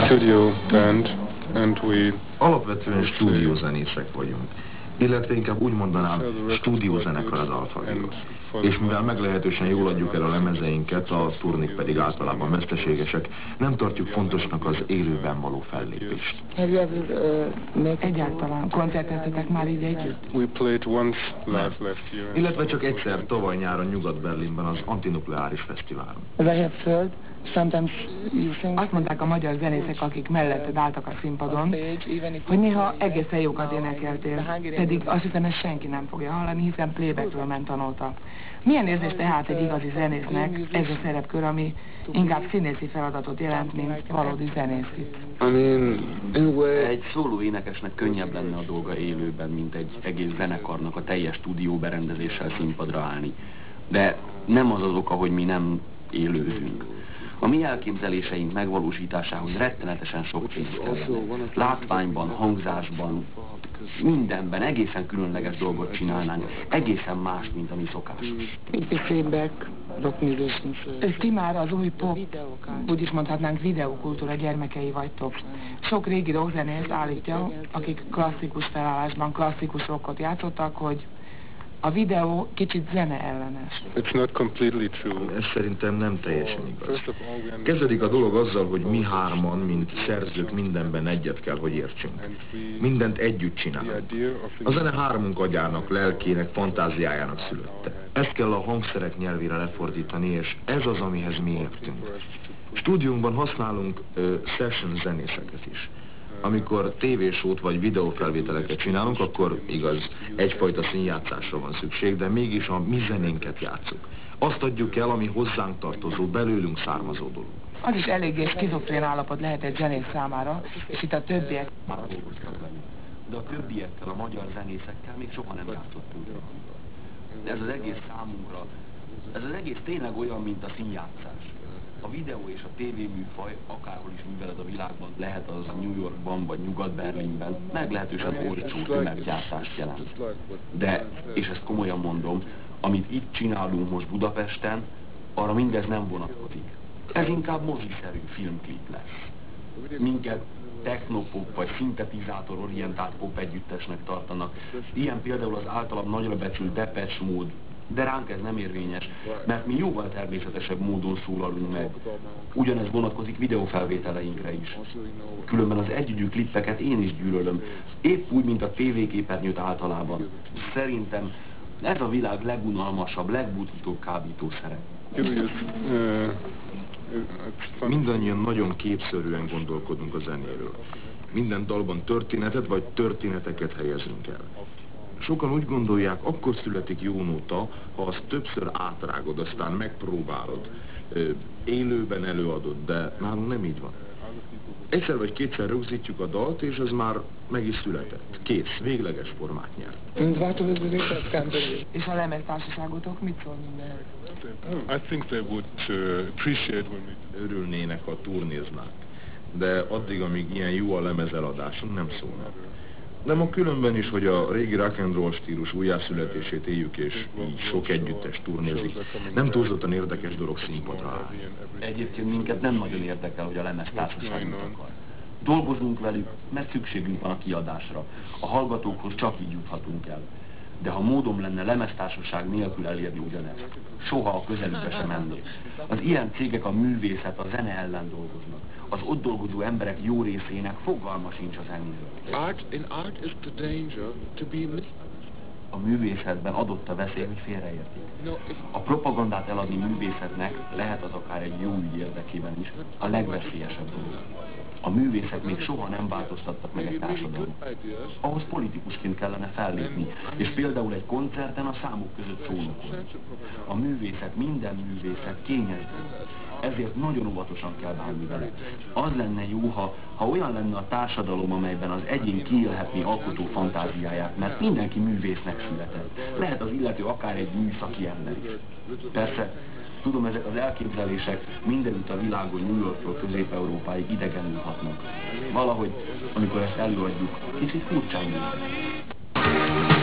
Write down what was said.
studio band, and we alapvetően stúdiózenészek vagyunk, illetve inkább úgy mondanám, stúdiózenekar az Alphaville. És mivel meglehetősen jól adjuk el a lemezeinket, a turnék pedig általában mesterségesek, nem tartjuk fontosnak az élőben való fellépést. Egyáltalán koncerteztetek már így együtt? We played once last year. Illetve csak egyszer tavaly nyáron Nyugat-Berlinben az Antinukleáris Fesztiválon. Azt mondták a magyar zenészek, akik melletted álltak a színpadon, hogy néha egészen jókat énekeltél, pedig azt hiszem, ezt senki nem fogja hallani, hiszen playbackről ment a nóta. Milyen érzés tehát egy igazi zenésznek ez a szerepkör, ami inkább színészi feladatot jelent, mint valódi zenészi? Egy szóló énekesnek könnyebb lenne a dolga élőben, mint egy egész zenekarnak a teljes stúdióberendezéssel színpadra állni. De nem az az oka, hogy mi nem élőzünk. A mi elképzeléseink megvalósításához rettenetesen sok pénz kellene. Látványban, hangzásban, mindenben egészen különleges dolgot csinálnánk, egészen más, mint ami szokásos. Ti már az új pop, úgyis mondhatnánk videókultúra gyermekei vagytok. Sok régi rockzenész állítja, akik klasszikus felállásban klasszikus rockot játszottak, hogy a videó kicsit zene ellenes. It's not completely true. Ez szerintem nem teljesen igaz. Kezdődik a dolog azzal, hogy mi hárman, mint szerzők mindenben egyet kell, hogy értsünk. Mindent együtt csinálunk. A zene hármunk agyának, lelkének, fantáziájának szülötte. Ezt kell a hangszerek nyelvére lefordítani, és ez az, amihez mi értünk. Stúdiónkban használunk session zenészeket is. Amikor tévésót vagy videófelvételeket csinálunk, akkor igaz, egyfajta színjátszásra van szükség, de mégis a mi zenénket játszuk. Azt adjuk el, ami hozzánk tartozó, belőlünk származó dolog. Az is eléggé skizofrén állapot lehet egy zenész számára, és itt a többiek... De a többiekkel, a magyar zenészekkel még soha nem játszottunk. De ez az egész számunkra, ez az egész tényleg olyan, mint a színjátszás. A videó és a tévéműfaj, akárhol is műveled a világban, lehet az New Yorkban vagy Nyugat-Berlinben, meglehetősen olcsó tömeggyártást jelent. De, és ezt komolyan mondom, amit itt csinálunk most Budapesten, arra mindez nem vonatkozik. Ez inkább moziszerű filmklip lesz. Minket technopop vagy szintetizátor-orientált pop együttesnek tartanak. Ilyen például az általam nagyra becsült Depeche Mode, de ránk ez nem érvényes, mert mi jóval természetesebb módon szólalunk meg. Ugyanez vonatkozik videófelvételeinkre is. Különben az együgyű klippeket én is gyűlölöm, épp úgy, mint a tévéképernyőt általában. Szerintem ez a világ legunalmasabb, legbutítóbb kábítószere. Mindannyian nagyon képszerűen gondolkodunk a zenéről. Minden dalban történetet vagy történeteket helyezünk el. Sokan úgy gondolják, akkor születik jó nóta, ha azt többször átrágod, aztán megpróbálod, élőben előadod, de nálunk nem így van. Egyszer vagy kétszer rögzítjük a dalt, és ez már meg is született. Kész, végleges formát nyert. És a lemeztársaságotok mit szól mindenhez? I think they would appreciate when we... Örülnének, ha turnéznák, de addig, amíg ilyen jó a lemezeladásunk, nem szólnak. De ma különben is, hogy a régi rock and roll stílus újjászületését éljük, és így sok együttes turnézik, nem túlzottan érdekes dolog színpadra állni. Egyébként minket nem nagyon érdekel, hogy a lemeztársaság mit akar. Dolgozunk velük, mert szükségünk van a kiadásra. A hallgatókhoz csak így juthatunk el. De ha módom lenne lemeztársaság nélkül elérni ugyanezt, soha a közelükbe sem mennék. Az ilyen cégek a művészet, a zene ellen dolgoznak. Az ott dolgozó emberek jó részének fogalma sincs a zenéről. A művészetben adott a veszély, hogy félreértik. A propagandát eladni művészetnek lehet az akár egy jó ügy érdekében is a legveszélyesebb dolog. A művészek még soha nem változtattak meg egy társadalmat. Ahhoz politikusként kellene fellépni, és például egy koncerten a számok között szónokolni. A művészet, minden művészet kényes dolog. Ezért nagyon óvatosan kell bánni vele. Az lenne jó, ha olyan lenne a társadalom, amelyben az egyén kiélhetné alkotó fantáziáját, mert mindenki művésznek született. Lehet az illető akár egy műszaki ember is. Persze, tudom, ezek az elképzelések mindenütt a világon, New Yorktól Közép-Európáig idegenül hatnak. Valahogy, amikor ezt előadjuk, kicsit furcsán nézek.